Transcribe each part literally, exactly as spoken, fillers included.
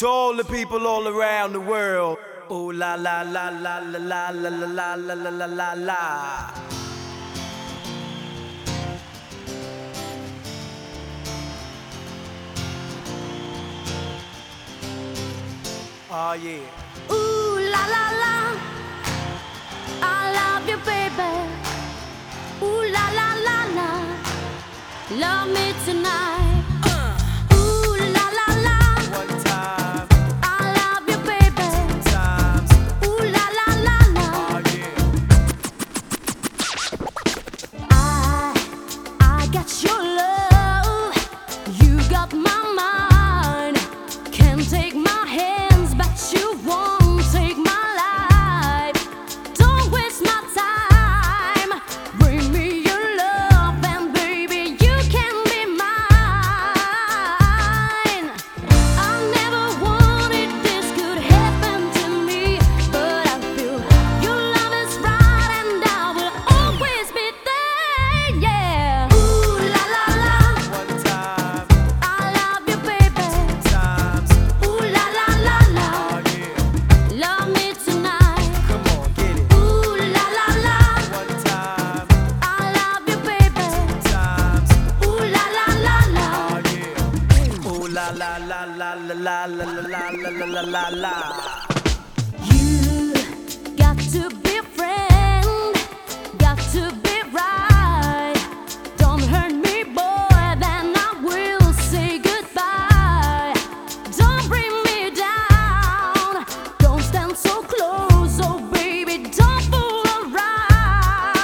To all the people all around the world. Ooh la la la la la la la la la la la la la. Oh yeah. Ooh la la la, I love you, baby. Ooh la la la la, love me tonight. Ooh la la la, One time, I love you, baby. two times. Ooh la la la la, Oh yeah. I I got your love, you got my mind. Can't take my hands, but you won't take my life. Don't waste my time. Bring me your love, and baby, you can be mine. I never wanted this could happen to me, but I feel your love is right, and I will always be there. Yeah. Ooh la la la, One time, I love you, baby. two times. Ooh la la la la, Oh yeah. love me tonight. Come on, get it. Ooh la la la, One time, I love you, baby. two times. Ooh la la la la, Oh yeah. Ooh la la la la la la la la la la la la la. you got to be a friend, got to be right. Don't hurt me, boy, then I will say goodbye. Don't bring me down, don't stand so close, oh baby, don't fool around.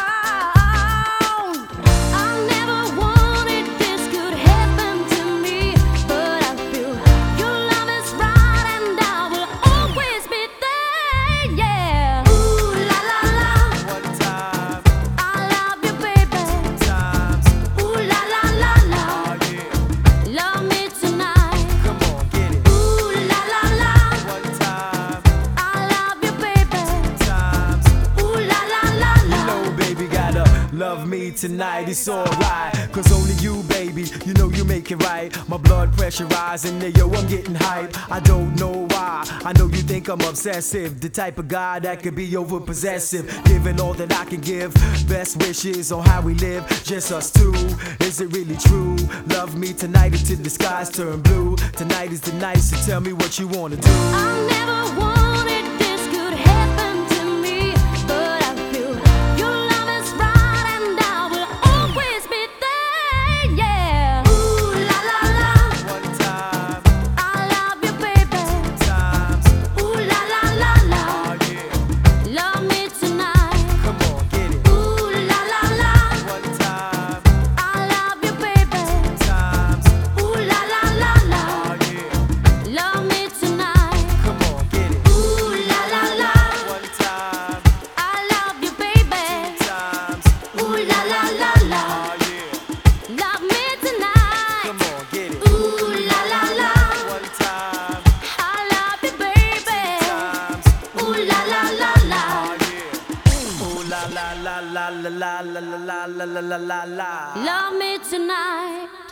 I never wanted this could happen to me, but I feel your love is right, and I will always be there. Yeah. Ooh la la la, One time, I love you, baby. two times. Ooh la la la la, Oh yeah. love me tonight. Come on, get it. Ooh la la la, One time, I love you, baby. two times. Ooh la la la You la. know, baby, gotta love me tonight, it's alright. Cause only you, baby, you know you make it right. My blood pressure rising, yeah, yo, I'm getting hype. I don't know why, I know you think I'm obsessive. The type of guy that could be over possessive. Giving all that I can give, best wishes on how we live, just us two. Is it really true? Love me tonight until the skies turn blue. Tonight is the night, so tell me what you wanna do. I never wanted this could happen to me, but I feel your love is right, and I will always be there. Yeah. Ooh la la la, One time, I love you, baby. two times. Ooh la la la la, Oh yeah. love me tonight. Come on, get it. Ooh la la la, One time, I love you, baby. two times. Ooh la la la la, Oh yeah. love me tonight. Come on, get it. Ooh la la la, One time, I love you, baby. times. Ooh la la la la, Oh yeah. love me tonight. Come on, get it. Ooh la la la, One time, I love you, baby. times. Ooh la la la la, Oh yeah. Ooh la la la la la la la la la la la la la. love me tonight.